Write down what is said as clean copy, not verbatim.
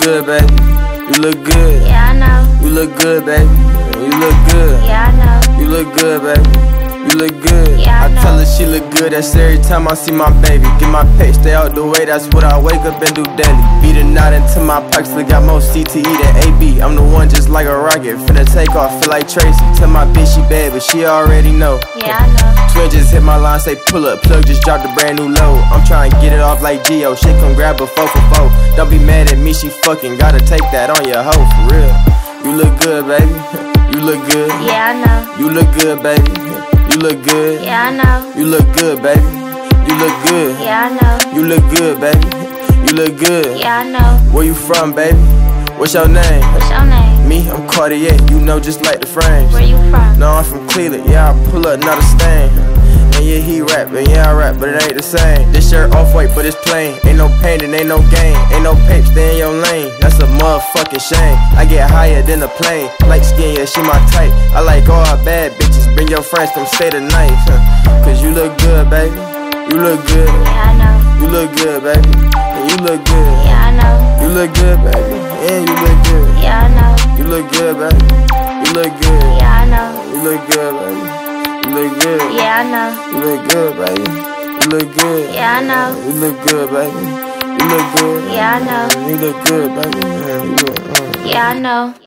good, baby. You look good. Yeah, I know. You look good, baby. You look good. Yeah, I know. You look good, baby. You look good. Yeah, I know. tell her she look good, that's every time I see my baby. Get my pay, stay out the way, that's what I wake up and do daily. Beat a knot into my pockets, look got more CTE than AB. I'm the one just like a rocket, finna take off, feel like Tracy. Tell my bitch she bad, but she already know. Yeah, I know. Twin just hit my line, say pull up, plug just dropped a brand new load. I'm trying to get it off like Gio, shit come grab a 4 for 4. Don't be mad at me, she fucking gotta take that on your hoe, for real. You look good, baby. You look good. Yeah, I know. You look good, baby. You look good. Yeah, I know. You look good, baby. You look good. Yeah, I know. You look good, baby. You look good. Yeah, I know. Where you from, baby? What's your name? What's your name? Me, I'm Cartier, you know, just like the frames. Where you from? No, I'm from Cleveland, yeah, I pull up, not a stain. And yeah, he rap, and yeah, I rap, but it ain't the same. This shirt off-white, but it's plain. Ain't no pain and ain't no gain. Ain't no papes, stay in your lane. That's a motherfucking shame. I get higher than a plane. Light skin, yeah, she my type. I like all bad bitches. Bring your friends, come stay the night. Cause you look good, baby. You look good. Yeah, I know. You look good, baby. And you look good. Yeah, I know. You look good, baby. And you look good. Yeah, I know. You look good, baby. You look good. Yeah, I know. You look good, baby. You look good. Yeah, I know. You look good, baby. You look good. Yeah, I know. You look good, baby. You look good. Yeah, I know. You look good, baby. Yeah, you look, Yeah, I know.